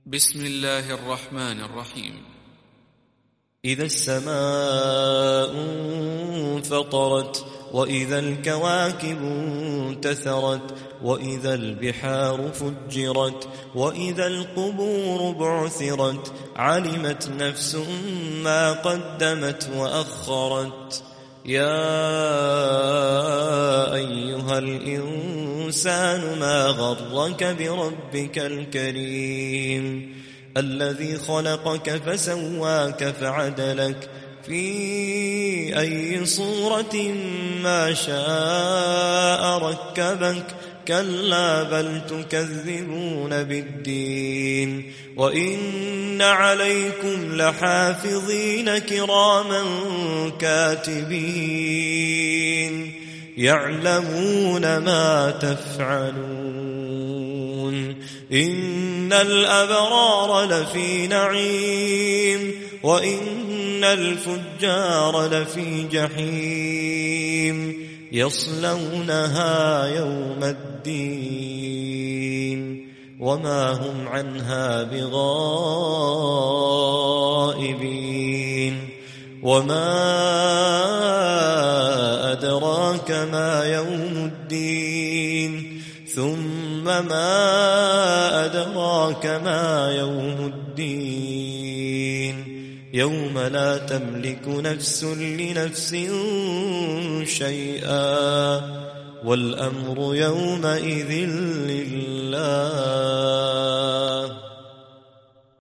بسم الله الرحمن الرحيم. إذا السماء انفطرت وإذا الكواكب انتثرت وإذا البحار فجرت وإذا القبور بعثرت علمت نفس ما قدمت وأخرت. يا أيها الإنسان ما غرك بربك الكريم الذي خلقك فسواك فعدلك في أي صورة ما شاء ركبك. كلا بل تكذبون بالدين وإن عليكم لحافظين كراما كاتبين يعلمون ما تفعلون. إن الأبرار لفي نعيم وإن الفجار لفي جحيم يصلونها يوم الدين وما هم عنها بغائبين. وما أدراك ما يوم الدين ثم ما أدراك ما يوم الدين يوم لا تملك نفس لنفس شيئا والأمر يومئذ لله.